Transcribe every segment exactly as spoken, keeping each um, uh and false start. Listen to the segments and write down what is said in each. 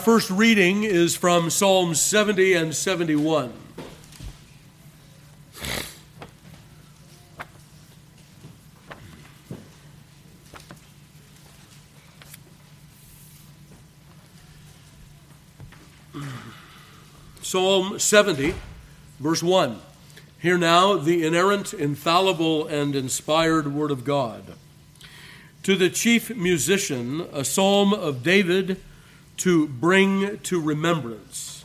First reading is from Psalms seventy and seventy-one. Psalm seventy, verse one. Hear now the inerrant, infallible, and inspired word of God. To the chief musician, a psalm of David, to bring to remembrance.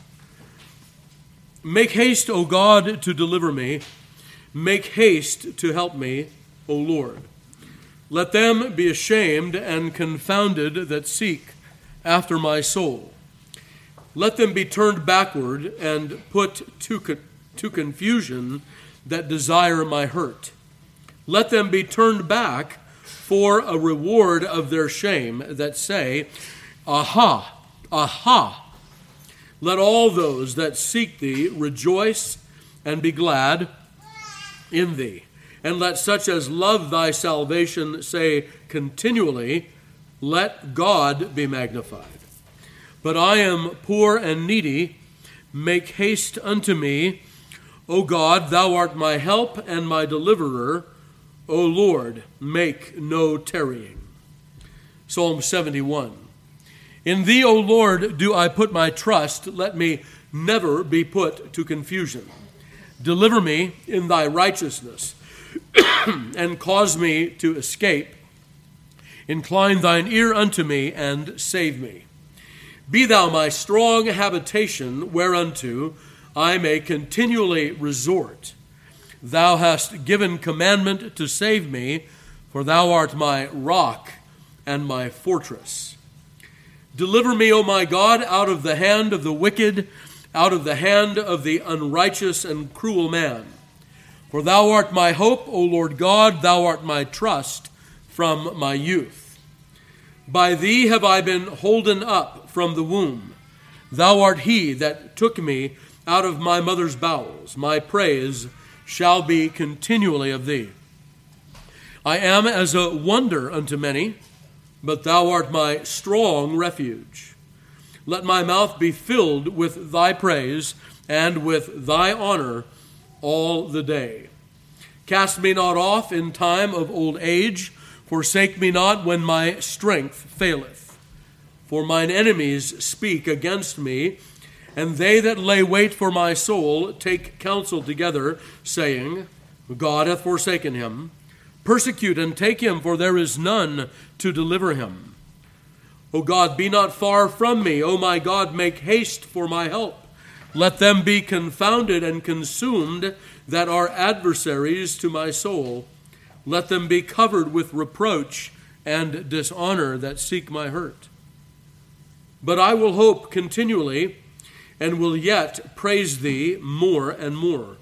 Make haste, O God, to deliver me. Make haste to help me, O Lord. Let them be ashamed and confounded that seek after my soul. Let them be turned backward and put to, co- to confusion that desire my hurt. Let them be turned back for a reward of their shame that say, Aha! Aha! Let all those that seek thee rejoice and be glad in thee. And let such as love thy salvation say continually, Let God be magnified. But I am poor and needy. Make haste unto me. O God, thou art my help and my deliverer. O Lord, make no tarrying. Psalm seventy-one. In thee, O Lord, do I put my trust. Let me never be put to confusion. Deliver me in thy righteousness, and cause me to escape. Incline thine ear unto me, and save me. Be thou my strong habitation, whereunto I may continually resort. Thou hast given commandment to save me, for thou art my rock and my fortress. Deliver me, O my God, out of the hand of the wicked, out of the hand of the unrighteous and cruel man. For thou art my hope, O Lord God, thou art my trust from my youth. By thee have I been holden up from the womb. Thou art he that took me out of my mother's bowels. My praise shall be continually of thee. I am as a wonder unto many, but thou art my strong refuge. Let my mouth be filled with thy praise and with thy honor all the day. Cast me not off in time of old age. Forsake me not when my strength faileth. For mine enemies speak against me, and they that lay wait for my soul take counsel together, saying, God hath forsaken him. Persecute and take him, for there is none to deliver him. O God, be not far from me. O my God, make haste for my help. Let them be confounded and consumed that are adversaries to my soul. Let them be covered with reproach and dishonor that seek my hurt. But I will hope continually, and will yet praise thee more and more.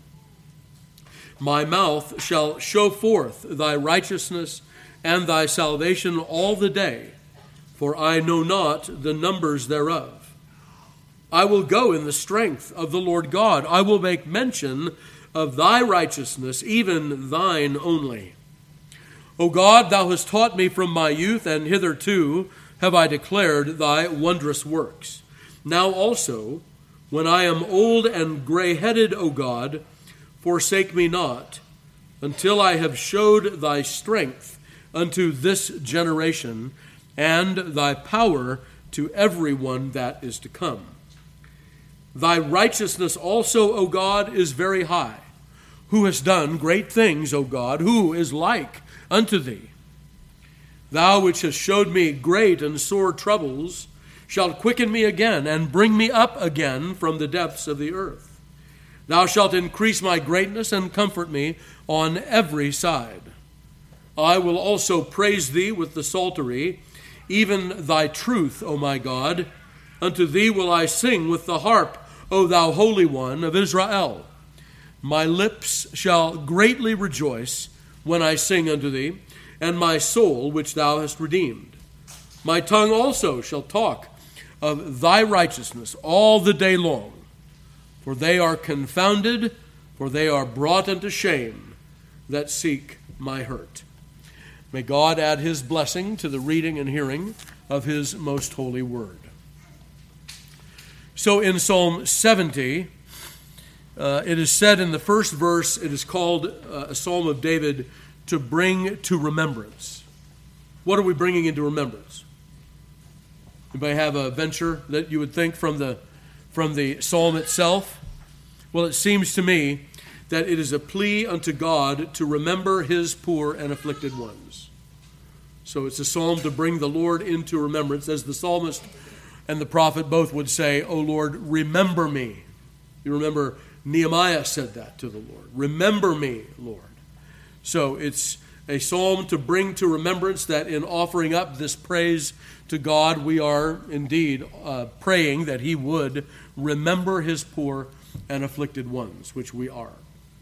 My mouth shall show forth thy righteousness and thy salvation all the day, for I know not the numbers thereof. I will go in the strength of the Lord God. I will make mention of thy righteousness, even thine only. O God, thou hast taught me from my youth, and hitherto have I declared thy wondrous works. Now also, when I am old and gray-headed, O God, forsake me not, until I have showed thy strength unto this generation, and thy power to everyone that is to come. Thy righteousness also, O God, is very high. Who has done great things, O God? Who is like unto thee? Thou which hast showed me great and sore troubles, shalt quicken me again, and bring me up again from the depths of the earth. Thou shalt increase my greatness and comfort me on every side. I will also praise thee with the psaltery, even thy truth, O my God. Unto thee will I sing with the harp, O thou Holy One of Israel. My lips shall greatly rejoice when I sing unto thee, and my soul which thou hast redeemed. My tongue also shall talk of thy righteousness all the day long. For they are confounded, for they are brought unto shame that seek my hurt. May God add his blessing to the reading and hearing of his most holy word. So in Psalm seventy, uh, it is said in the first verse, it is called uh, a Psalm of David to bring to remembrance. What are we bringing into remembrance? Anybody have a venture that you would think from the from the psalm itself? Well, it seems to me that it is a plea unto God to remember his poor and afflicted ones. So it's a psalm to bring the Lord into remembrance, as the psalmist and the prophet both would say, "O Lord, remember me." You remember Nehemiah said that to the Lord. Remember me, Lord. So it's a psalm to bring to remembrance that in offering up this praise to God, we are indeed uh, praying that he would remember his poor and afflicted ones, which we are.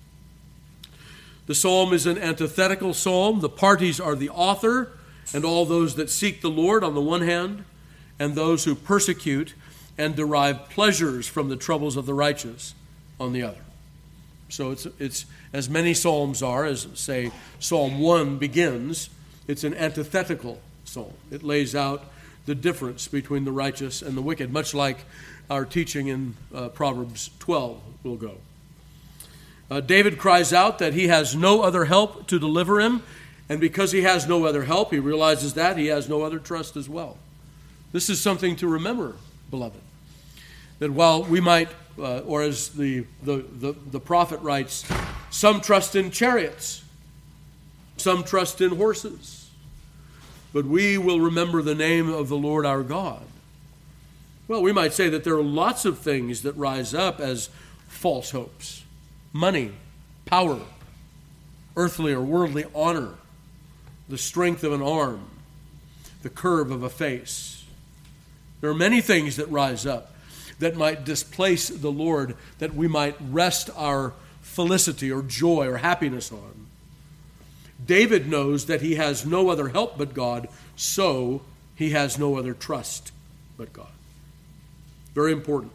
The psalm is an antithetical psalm. The parties are the author and all those that seek the Lord on the one hand, and those who persecute and derive pleasures from the troubles of the righteous on the other. So it's it's as many psalms are, as say Psalm one begins, it's an antithetical psalm. It lays out the difference between the righteous and the wicked, much like our teaching in uh, Proverbs twelve will go. Uh, David cries out that he has no other help to deliver him, and because he has no other help, he realizes that he has no other trust as well. This is something to remember, beloved, that while we might, uh, or as the, the, the, the prophet writes, some trust in chariots, some trust in horses, but we will remember the name of the Lord our God. Well, we might say that there are lots of things that rise up as false hopes. Money, power, earthly or worldly honor, the strength of an arm, the curve of a face. There are many things that rise up that might displace the Lord, that we might rest our felicity or joy or happiness on. David knows that he has no other help but God, so he has no other trust but God. Very important.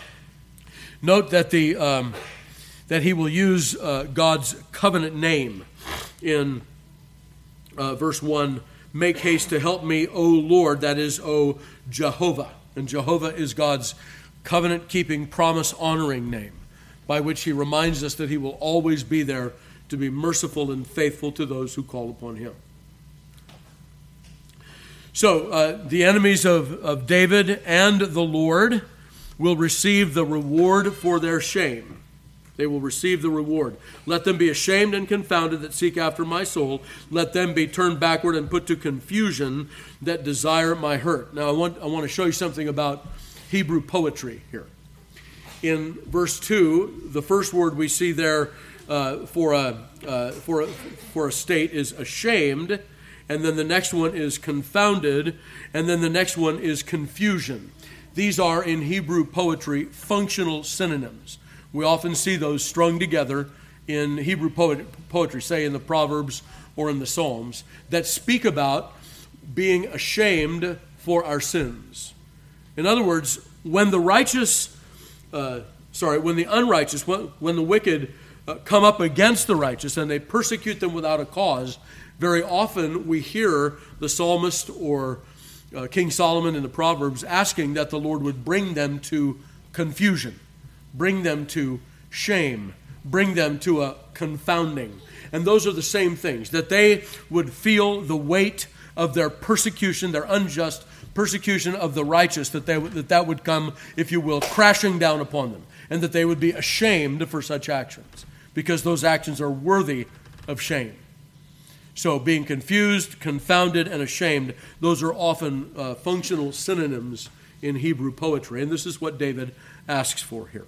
Note that the um, that he will use uh, God's covenant name in uh, verse one. Make haste to help me, O Lord, that is, O Jehovah. And Jehovah is God's covenant-keeping, promise-honoring name, by which he reminds us that he will always be there to be merciful and faithful to those who call upon him. So, uh, the enemies of, of David and the Lord will receive the reward for their shame. They will receive the reward. Let them be ashamed and confounded that seek after my soul. Let them be turned backward and put to confusion that desire my hurt. Now, I want, I want to show you something about Hebrew poetry here. In verse two, the first word we see there uh, for, a, uh, for, a, for a state is ashamed, and then the next one is confounded, and then the next one is confusion. These are, in Hebrew poetry, functional synonyms. We often see those strung together in Hebrew poet, poetry, say in the Proverbs or in the Psalms, that speak about being ashamed for our sins. In other words, when the righteous, uh, sorry, when the unrighteous, when, when the wicked uh, come up against the righteous and they persecute them without a cause, very often we hear the psalmist or uh, King Solomon in the Proverbs asking that the Lord would bring them to confusion. Bring them to shame, bring them to a confounding. And those are the same things, that they would feel the weight of their persecution, their unjust persecution of the righteous, that they, that that would come, if you will, crashing down upon them, and that they would be ashamed for such actions, because those actions are worthy of shame. So being confused, confounded, and ashamed, those are often uh, functional synonyms in Hebrew poetry, and this is what David asks for here.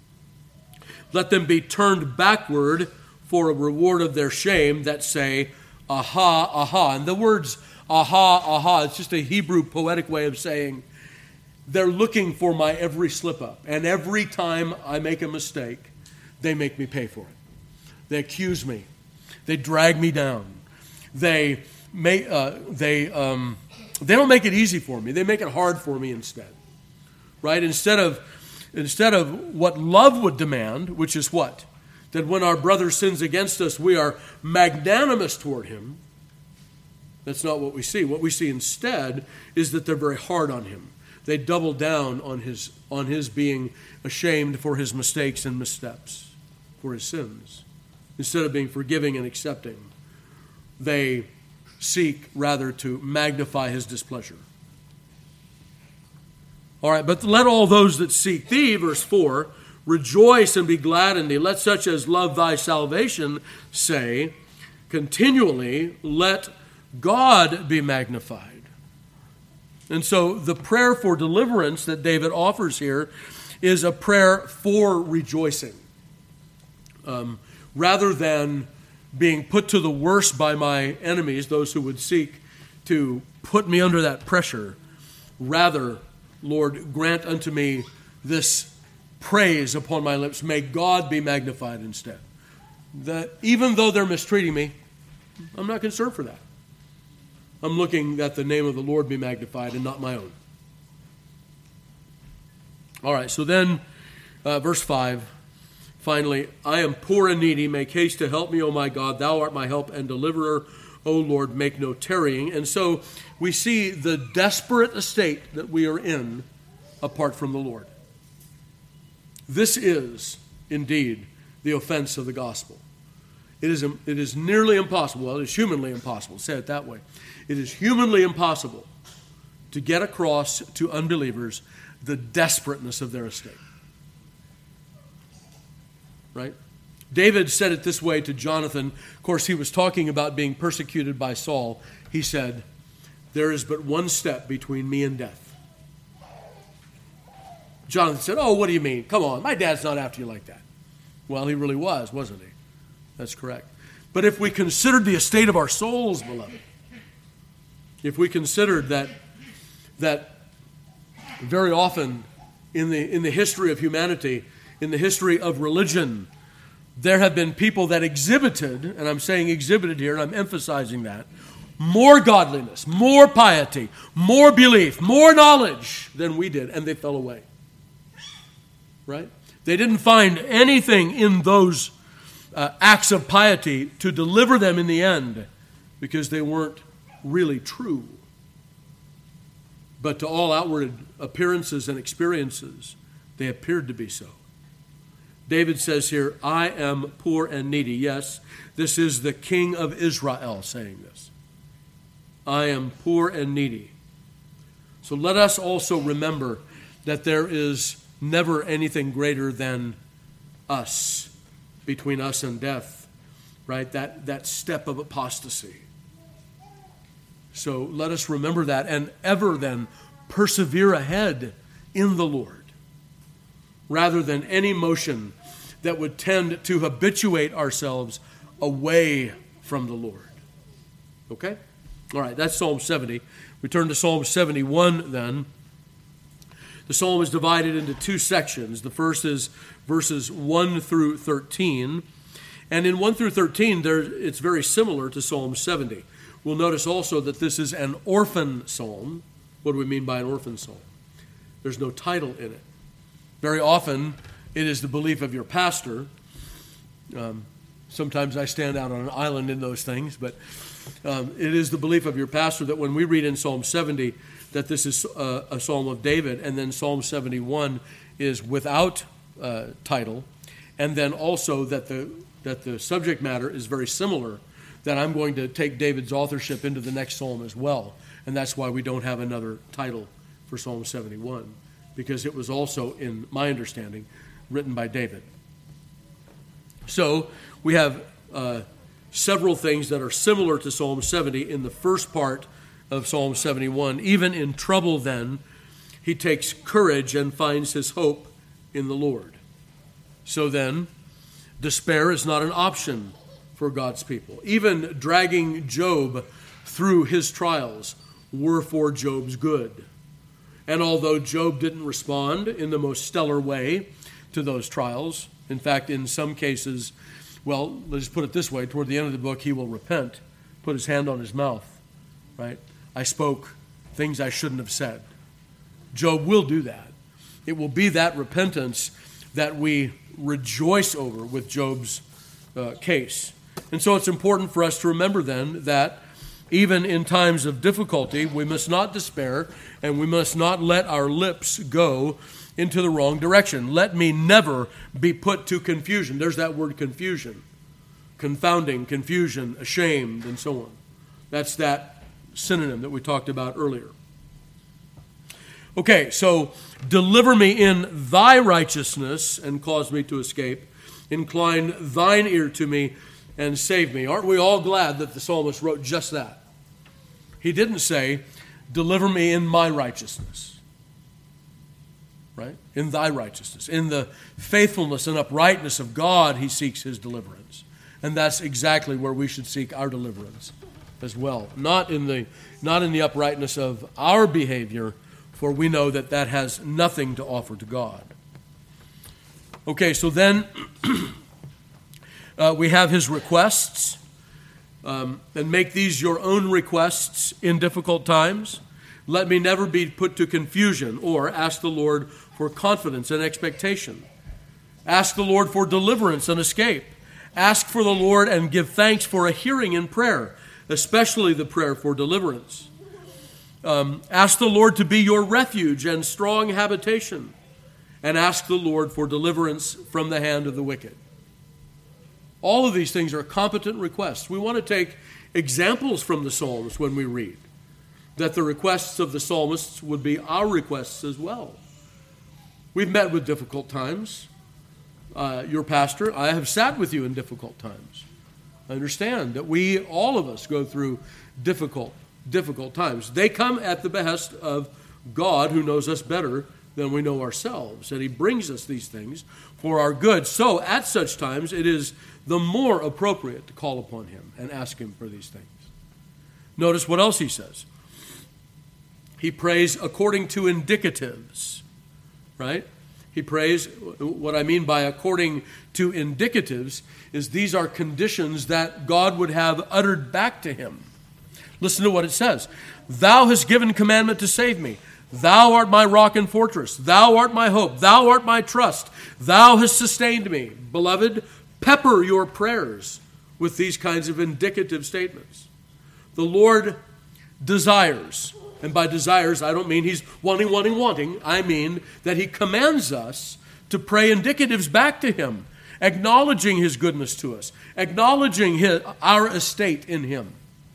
Let them be turned backward for a reward of their shame that say, aha, aha. And the words aha, aha, it's just a Hebrew poetic way of saying they're looking for my every slip up. And every time I make a mistake, they make me pay for it. They accuse me. They drag me down. They may, uh, they um, they don't make it easy for me. They make it hard for me instead. Right? Instead of Instead of what love would demand, which is what? That when our brother sins against us, we are magnanimous toward him. That's not what we see. What we see instead is that they're very hard on him. they doubled down on his on his being ashamed for his mistakes and missteps, for his sins. Instead of being forgiving and accepting, they seek rather to magnify his displeasure. All right, but let all those that seek thee, verse four, rejoice and be glad in thee. Let such as love thy salvation say continually, let God be magnified. And so the prayer for deliverance that David offers here is a prayer for rejoicing. Um, rather than being put to the worst by my enemies, those who would seek to put me under that pressure, rather, Lord, grant unto me this praise upon my lips. May God be magnified instead. That even though they're mistreating me, I'm not concerned for that. I'm looking that the name of the Lord be magnified and not my own. All right, so then, uh, verse five, finally, I am poor and needy. Make haste to help me, O my God. Thou art my help and deliverer. O Lord, make no tarrying. And so we see the desperate estate that we are in apart from the Lord. This is, indeed, the offense of the gospel. It is, it is nearly impossible, well, it is humanly impossible, say it that way. It is humanly impossible to get across to unbelievers the desperateness of their estate. Right? David said it this way to Jonathan. Of course, he was talking about being persecuted by Saul. He said, there is but one step between me and death. Jonathan said, oh, what do you mean? Come on, my dad's not after you like that. Well, he really was, wasn't he? That's correct. But if we considered the estate of our souls, beloved, if we considered that that very often in the in the history of humanity, in the history of religion, there have been people that exhibited, and I'm saying exhibited here, and I'm emphasizing that, more godliness, more piety, more belief, more knowledge than we did, and they fell away. Right? They didn't find anything in those uh, acts of piety to deliver them in the end because they weren't really true. But to all outward appearances and experiences, they appeared to be so. David says here, I am poor and needy. Yes, this is the King of Israel saying this. I am poor and needy. So let us also remember that there is never anything greater than us, between us and death, right? That, that step of apostasy. So let us remember that and ever then persevere ahead in the Lord, rather than any motion that would tend to habituate ourselves away from the Lord. Okay? All right, that's Psalm seventy. We turn to Psalm seventy-one then. The psalm is divided into two sections. The first is verses one through thirteen. And in one through thirteen, there, it's very similar to Psalm seventy. We'll notice also that this is an orphan psalm. What do we mean by an orphan psalm? There's no title in it. Very often, it is the belief of your pastor. Um, sometimes I stand out on an island in those things, but um, it is the belief of your pastor that when we read in Psalm seventy that this is a, a psalm of David, and then Psalm seventy-one is without uh, title, and then also that the that the subject matter is very similar, that I'm going to take David's authorship into the next psalm as well, and that's why we don't have another title for Psalm seventy-one, because it was also, in my understanding, written by David. So we have uh, several things that are similar to Psalm seventy in the first part of Psalm seventy-one. Even in trouble then, he takes courage and finds his hope in the Lord. So then, despair is not an option for God's people. Even dragging Job through his trials were for Job's good. And although Job didn't respond in the most stellar way to those trials, in fact, in some cases, well, let's put it this way, toward the end of the book, he will repent, put his hand on his mouth, right? I spoke things I shouldn't have said. Job will do that. It will be that repentance that we rejoice over with Job's uh, case. And so it's important for us to remember then that Even in times of difficulty, we must not despair, and we must not let our lips go into the wrong direction. Let me never be put to confusion. There's that word confusion. Confounding, confusion, ashamed, and so on. That's that synonym that we talked about earlier. Okay, so deliver me in thy righteousness and cause me to escape. Incline thine ear to me and save me. Aren't we all glad that the psalmist wrote just that? He didn't say, deliver me in my righteousness. Right? In thy righteousness. In the faithfulness and uprightness of God, he seeks his deliverance. And that's exactly where we should seek our deliverance as well. Not in the, not in the uprightness of our behavior, for we know that that has nothing to offer to God. Okay, so then uh, we have his requests. Um, and make these your own requests in difficult times. Let me never be put to confusion, or ask the Lord for confidence and expectation. Ask the Lord for deliverance and escape. Ask for the Lord and give thanks for a hearing in prayer, especially the prayer for deliverance. Um, ask the Lord to be your refuge and strong habitation, and ask the Lord for deliverance from the hand of the wicked. All of these things are competent requests. We want to take examples from the Psalms when we read, that the requests of the psalmists would be our requests as well. We've met with difficult times. Uh, your pastor, I have sat with you in difficult times. I understand that we, all of us, go through difficult, difficult times. They come at the behest of God, who knows us better than we know ourselves, and he brings us these things for our good. So at such times, it is the more appropriate to call upon him and ask him for these things. Notice what else he says. He prays according to indicatives, right? He prays, what I mean by according to indicatives is these are conditions that God would have uttered back to him. Listen to what it says. Thou hast given commandment to save me. Thou art my rock and fortress. Thou art my hope. Thou art my trust. Thou hast sustained me. Beloved, pepper your prayers with these kinds of indicative statements. The Lord desires, and by desires I don't mean he's wanting, wanting, wanting. I mean that he commands us to pray indicatives back to him, acknowledging his goodness to us, acknowledging his, our estate in him.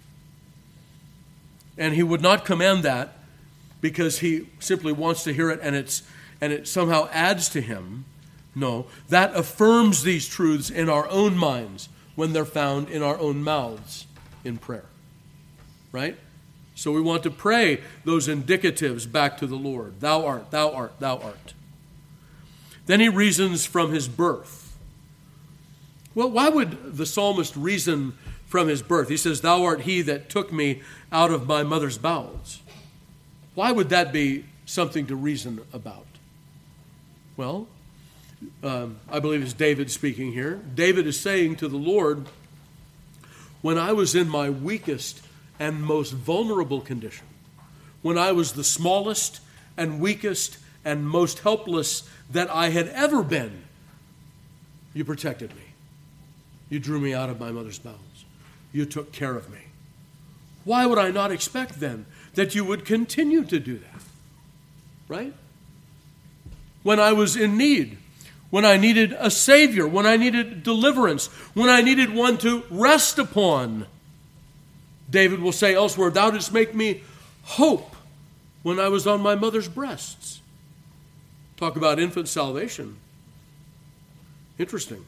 And he would not command that because he simply wants to hear it and it's and it somehow adds to him. No, that affirms these truths in our own minds when they're found in our own mouths in prayer. Right? So we want to pray those indicatives back to the Lord. Thou art, thou art, thou art. Then he reasons from his birth. Well, why would the psalmist reason from his birth? He says, thou art he that took me out of my mother's bowels. Why would that be something to reason about? Well, um, I believe it's David speaking here. David is saying to the Lord, when I was in my weakest and most vulnerable condition, when I was the smallest and weakest and most helpless that I had ever been, you protected me. You drew me out of my mother's bowels. You took care of me. Why would I not expect then that you would continue to do that? Right? When I was in need, when I needed a Savior, when I needed deliverance, when I needed one to rest upon, David will say elsewhere, thou didst make me hope when I was on my mother's breasts. Talk about infant salvation. Interesting.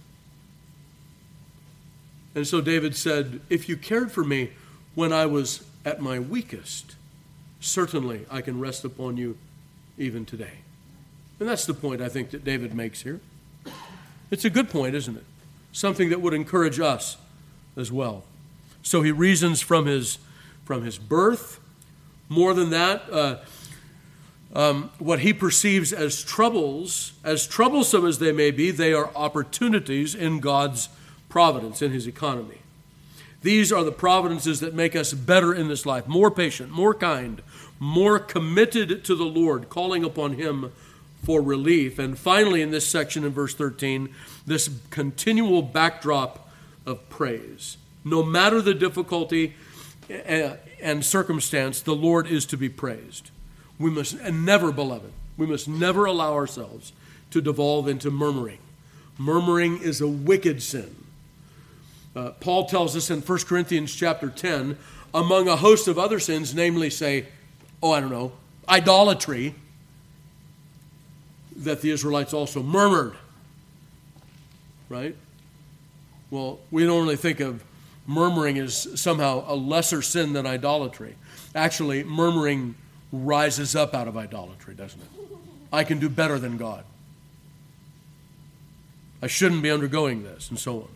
And so David said, if you cared for me when I was at my weakest, certainly I can rest upon you even today. And that's the point I think that David makes here. It's a good point, isn't it? Something that would encourage us as well. So he reasons from his, from his birth. More than that, uh, um, what he perceives as troubles, as troublesome as they may be, they are opportunities in God's providence, in his economy. These are the providences that make us better in this life, more patient, more kind, more committed to the Lord, calling upon him for relief. And finally, in this section in verse thirteen, this continual backdrop of praise. No matter the difficulty, and circumstance, the Lord is to be praised. We must and never, beloved, we must never allow ourselves to devolve into murmuring. Murmuring is a wicked sin. Uh, Paul tells us in First Corinthians chapter ten, among a host of other sins, namely, say, oh, I don't know, idolatry, that the Israelites also murmured. Right? Well, we don't really think of murmuring as somehow a lesser sin than idolatry. Actually, murmuring rises up out of idolatry, doesn't it? I can do better than God. I shouldn't be undergoing this, and so on.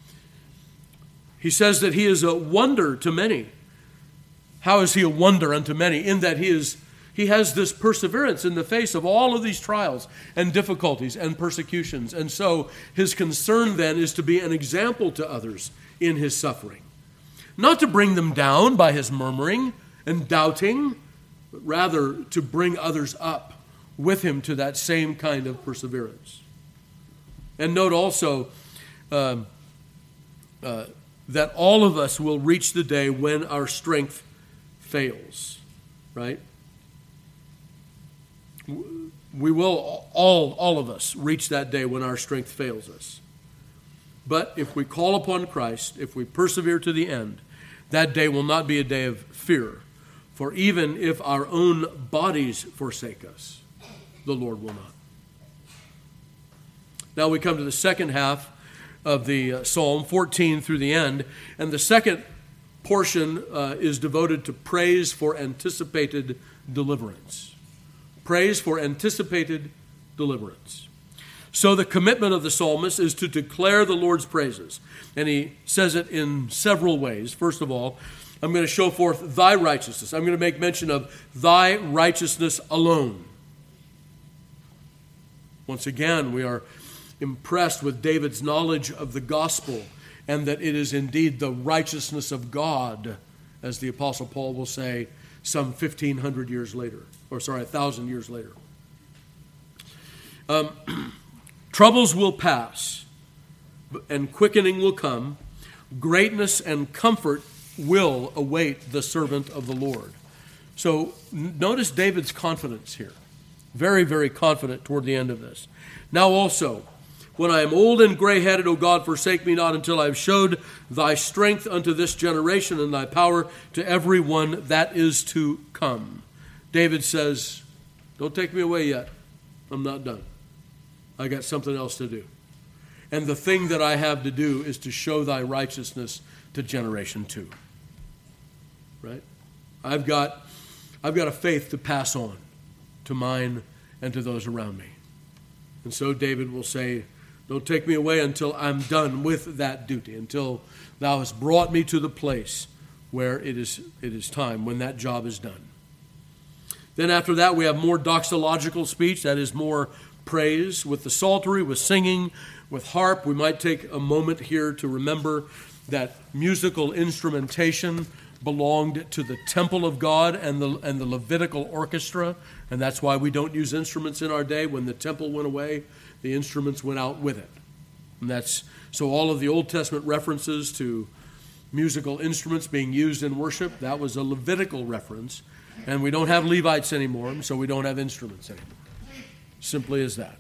He says that he is a wonder to many. How is he a wonder unto many? In that he is he has this perseverance in the face of all of these trials and difficulties and persecutions. And so his concern then is to be an example to others in his suffering. Not to bring them down by his murmuring and doubting, but rather to bring others up with him to that same kind of perseverance. And note also uh, uh, that all of us will reach the day when our strength fails, right? We will, all, all of us, reach that day when our strength fails us. But if we call upon Christ, if we persevere to the end, that day will not be a day of fear. For even if our own bodies forsake us, the Lord will not. Now we come to the second half of the uh, Psalm, fourteen through the end. And the second portion uh, is devoted to praise for anticipated deliverance. Praise for anticipated deliverance. So the commitment of the psalmist is to declare the Lord's praises. And he says it in several ways. First of all, I'm going to show forth thy righteousness. I'm going to make mention of thy righteousness alone. Once again, we are impressed with David's knowledge of the gospel and that it is indeed the righteousness of God, as the Apostle Paul will say some fifteen hundred years later, or sorry, a thousand years later. Um, troubles will pass, and quickening will come. Greatness and comfort will await the servant of the Lord. So notice David's confidence here. Very, very confident toward the end of this. Now also, when I am old and gray-headed, O God, forsake me not until I have showed thy strength unto this generation and thy power to every one that is to come. David says, don't take me away yet. I'm not done. I got something else to do. And the thing that I have to do is to show thy righteousness to generation two. Right? I've got, I've got a faith to pass on to mine and to those around me. And so David will say, don't take me away until I'm done with that duty, until thou hast brought me to the place where it is, it is time, when that job is done. Then after that, we have more doxological speech, that is more praise with the psaltery, with singing, with harp. We might take a moment here to remember that musical instrumentation belonged to the temple of God and the and the Levitical orchestra, and that's why we don't use instruments in our day. When the temple went away, the instruments went out with it. And that's so all of the Old Testament references to musical instruments being used in worship, that was a Levitical reference, and we don't have Levites anymore, so we don't have instruments anymore. Simply as that.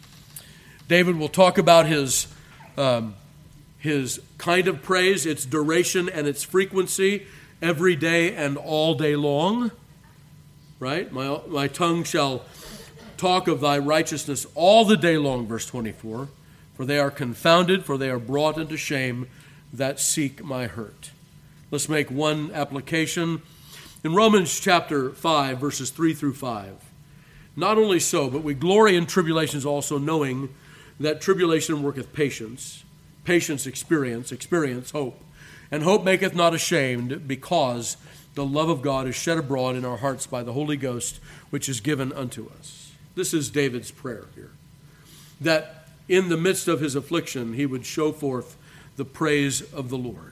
David will talk about his um, his kind of praise, its duration and its frequency, every day and all day long. Right? My, my tongue shall talk of thy righteousness all the day long, verse twenty-four. For they are confounded, for they are brought into shame that seek my hurt. Let's make one application. In Romans chapter five, verses three through five. Not only so, but we glory in tribulations also, knowing that tribulation worketh patience, patience experience, experience hope, and hope maketh not ashamed, because the love of God is shed abroad in our hearts by the Holy Ghost, which is given unto us. This is David's prayer here, that in the midst of his affliction he would show forth the praise of the Lord.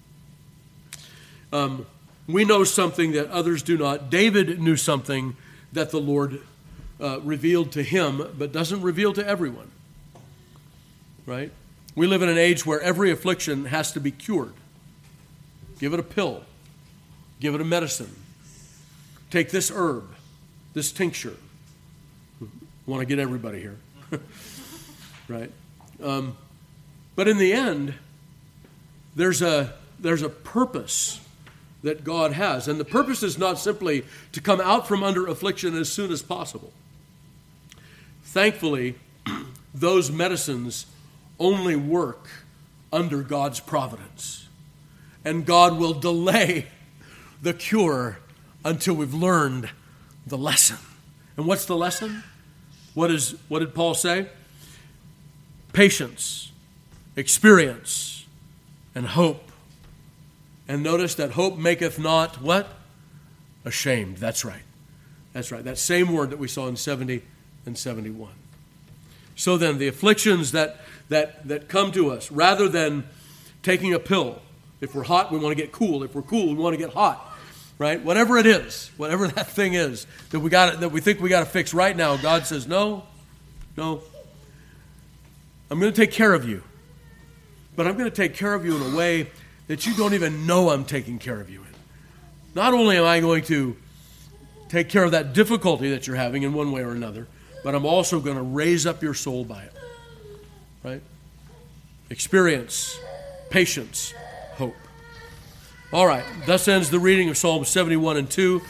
Um, we know something that others do not. David knew something that the Lord uh, revealed to him, but doesn't reveal to everyone. Right? We live in an age where every affliction has to be cured. Give it a pill. give it a medicine. Take this herb, this tincture. I want to get everybody here. Right? Um, but in the end, there's a there's a purpose that God has. And the purpose is not simply to come out from under affliction as soon as possible. Thankfully, those medicines only work under God's providence. And God will delay the cure until we've learned the lesson. And what's the lesson? What is what did Paul say? Patience, experience, and hope. And notice that hope maketh not what? Ashamed. That's right. That's right. That same word that we saw in seventy and seventy-one. So then, the afflictions that that that come to us, rather than taking a pill, if we're hot, we want to get cool. If we're cool, we want to get hot. Right? Whatever it is, whatever that thing is that we got that we think we got to fix right now, God says, no, no. I'm going to take care of you. But I'm going to take care of you in a way that you don't even know I'm taking care of you in. Not only am I going to take care of that difficulty that you're having in one way or another, but I'm also going to raise up your soul by it. Right? Experience, patience, hope. All right, thus ends the reading of Psalm seventy-one and two.